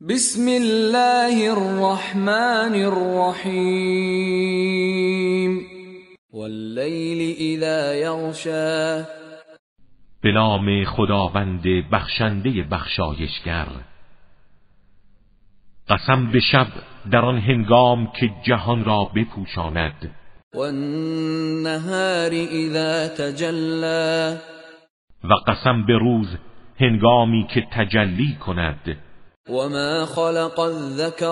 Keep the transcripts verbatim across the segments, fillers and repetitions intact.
بسم الله الرحمن الرحیم واللیل اذا یغشی. به نام خداوند بخشنده بخشایشگر. قسم به شب در آن هنگام که جهان را بپوشاند. والنهار اذا تجلی. و قسم به روز هنگامی که تجلی کند. وما خلق الذکر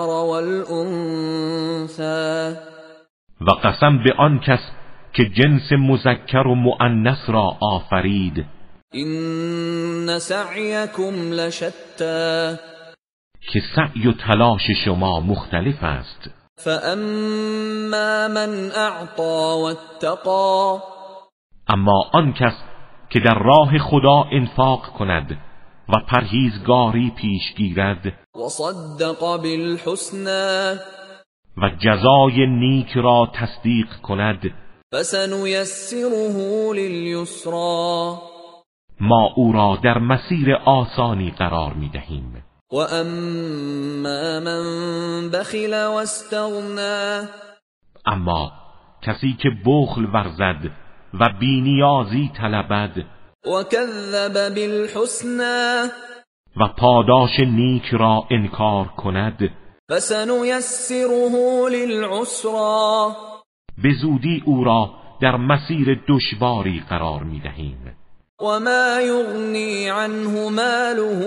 والانثى. و قسم به آن کس که جنس مذکر و مؤنث را آفرید. این سعیکم لشتی. که سعی و تلاش شما مختلف است. فاما من اعطى واتقى. اما آن کس که در راه خدا انفاق کند و پرهیزگاری پیش گیرد و صدق بالحسنى. و جزای نیک را تصدیق کند. فسنیسره للیسرى. ما او را در مسیر آسانی قرار می دهیم. و اما من بخل واستغنى. اما کسی که بخل ورزد و بی‌نیازی طلبد و کذب بالحسنى. و پاداش نیک را انکار کند. فسنیسره للعسرى. به زودی او را در مسیر دشواری قرار می دهیم. و ما یغنی عنه ماله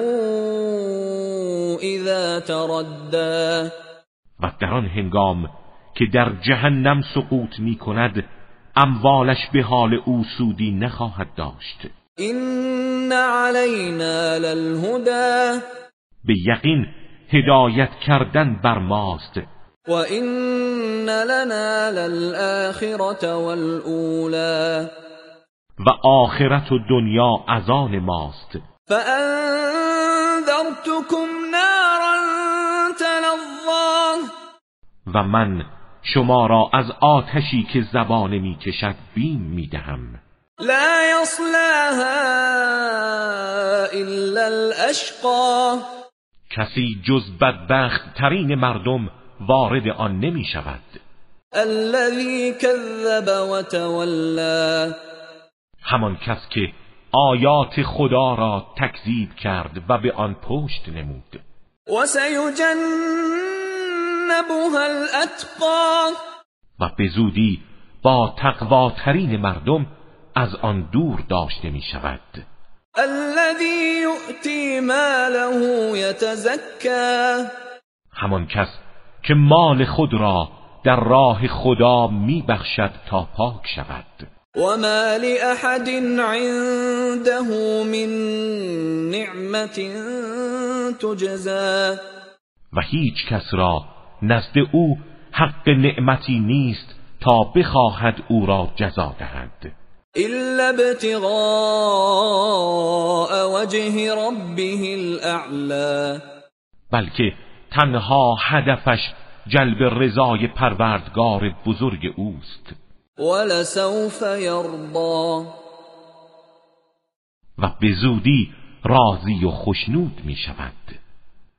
اذا تردى. و در آن هنگام که در جهنم سقوط می کند اموالش به حال او سودی نخواهد داشت. این علینا للهدى. به یقین هدایت کردن بر ماست. و این لنا للآخرة والأولی. و آخرت و دنیا از آن ماست. فانذرتکم نارا تلظی. و من شما را از آتشی که زبانه می کشد بیم می دهم. لا یصلاها الا الاشقى. کسی جز بدبخت ترین مردم وارد آن نمی شود. الذی کذب و تولی. همان کس که آیات خدا را تکذیب کرد و به آن پشت نمود. و سیجنبها الاتقی. و به زودی با تقواترین مردم از آن دور داشته می شود. الذی یؤتی ماله یتزکی. همان کس که مال خود را در راه خدا می بخشد تا پاک شود. و ما لأحد عنده من نعمت تجزا. و هیچ کس را نزد او حق نعمتی نیست تا بخواهد او را جزا دهد. الا ابتغاء وجه ربه الاعلی. بلکه تنها هدفش جلب رضای پروردگار بزرگ اوست. ولسوف یرضی. و به زودی راضی و خشنود می شود.